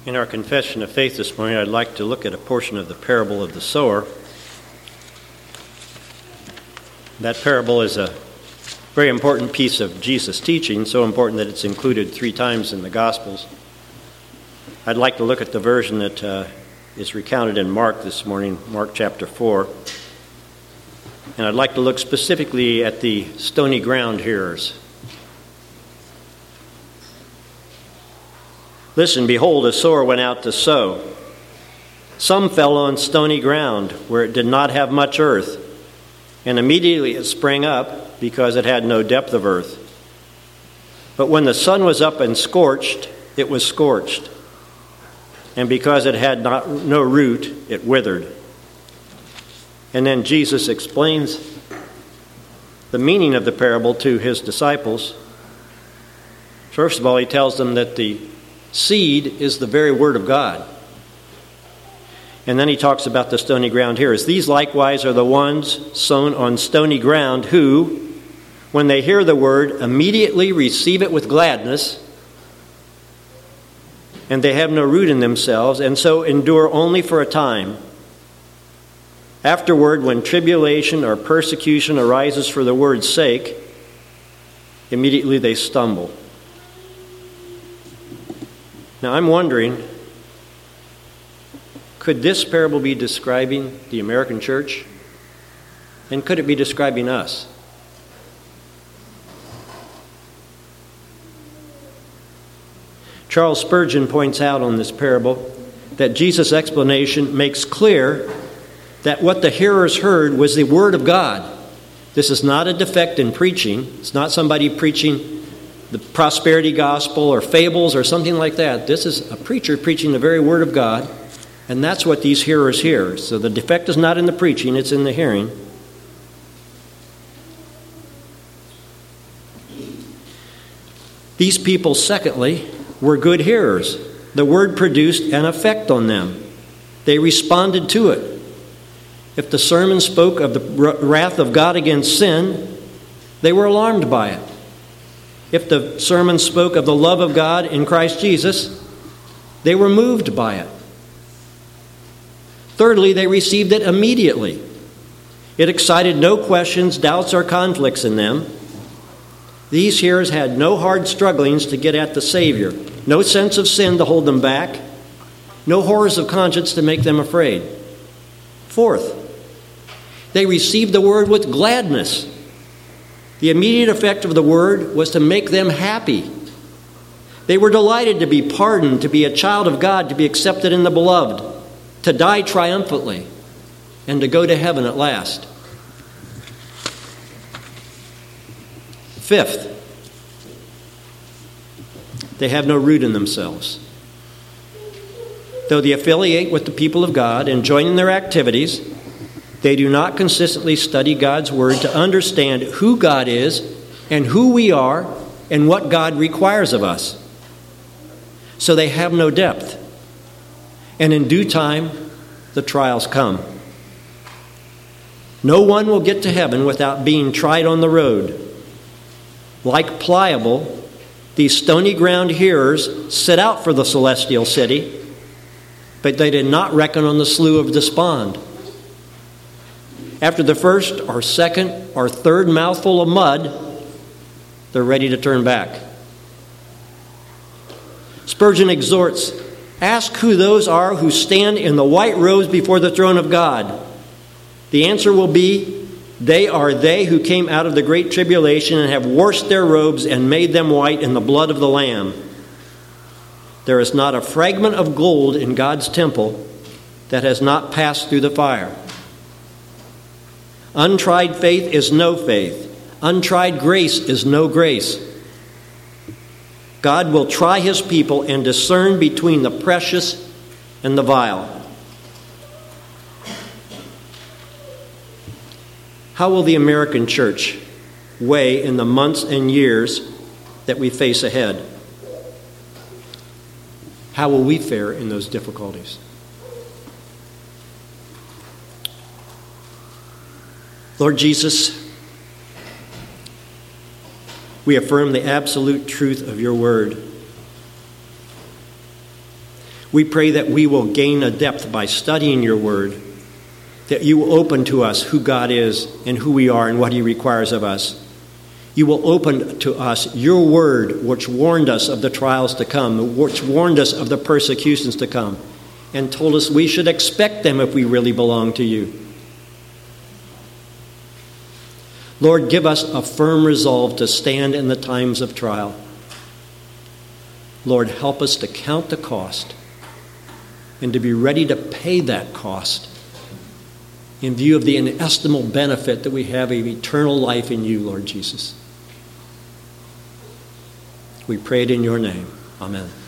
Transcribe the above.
In our confession of faith this morning, I'd like to look at a portion of the parable of the sower. That parable is a very important piece of Jesus' teaching, so important that it's included 3 times in the Gospels. I'd like to look at the version that is recounted in Mark this morning, Mark chapter 4. And I'd like to look specifically at the stony ground hearers. Listen, behold, a sower went out to sow. Some fell on stony ground, where it did not have much earth, and immediately it sprang up, because it had no depth of earth. But when the sun was up and scorched, it was scorched, and because it had no root, it withered. And then Jesus explains the meaning of the parable to his disciples. First of all, he tells them that the seed is the very word of God. And then he talks about the stony ground hearers. These likewise are the ones sown on stony ground who, when they hear the word, immediately receive it with gladness, and they have no root in themselves, and so endure only for a time. Afterward, when tribulation or persecution arises for the word's sake, immediately they stumble. Now, I'm wondering, could this parable be describing the American church? And could it be describing us? Charles Spurgeon points out on this parable that Jesus' explanation makes clear that what the hearers heard was the Word of God. This is not a defect in preaching. It's not somebody preaching the prosperity gospel or fables or something like that. This is a preacher preaching the very Word of God, and that's what these hearers hear. So the defect is not in the preaching, it's in the hearing. These people, secondly, were good hearers. The Word produced an effect on them. They responded to it. If the sermon spoke of the wrath of God against sin, they were alarmed by it. If the sermon spoke of the love of God in Christ Jesus, they were moved by it. Thirdly, they received it immediately. It excited no questions, doubts, or conflicts in them. These hearers had no hard strugglings to get at the Savior, no sense of sin to hold them back, no horrors of conscience to make them afraid. Fourth, they received the word with gladness. The immediate effect of the word was to make them happy. They were delighted to be pardoned, to be a child of God, to be accepted in the beloved, to die triumphantly, and to go to heaven at last. Fifth, they have no root in themselves. Though they affiliate with the people of God and join in their activities, they do not consistently study God's Word to understand who God is and who we are and what God requires of us. So they have no depth. And in due time, the trials come. No one will get to heaven without being tried on the road. Like Pliable, these stony ground hearers set out for the celestial city, but they did not reckon on the slough of despond. After the first or second or third mouthful of mud, they're ready to turn back. Spurgeon exhorts, ask who those are who stand in the white robes before the throne of God. The answer will be, they are they who came out of the great tribulation and have washed their robes and made them white in the blood of the Lamb. There is not a fragment of gold in God's temple that has not passed through the fire. Untried faith is no faith. Untried grace is no grace. God will try his people and discern between the precious and the vile. How will the American church weigh in the months and years that we face ahead? How will we fare in those difficulties? Lord Jesus, we affirm the absolute truth of your word. We pray that we will gain a depth by studying your word, that you will open to us who God is and who we are and what he requires of us. You will open to us your word, which warned us of the trials to come, which warned us of the persecutions to come, and told us we should expect them if we really belong to you. Lord, give us a firm resolve to stand in the times of trial. Lord, help us to count the cost and to be ready to pay that cost in view of the inestimable benefit that we have of eternal life in you, Lord Jesus. We pray it in your name. Amen.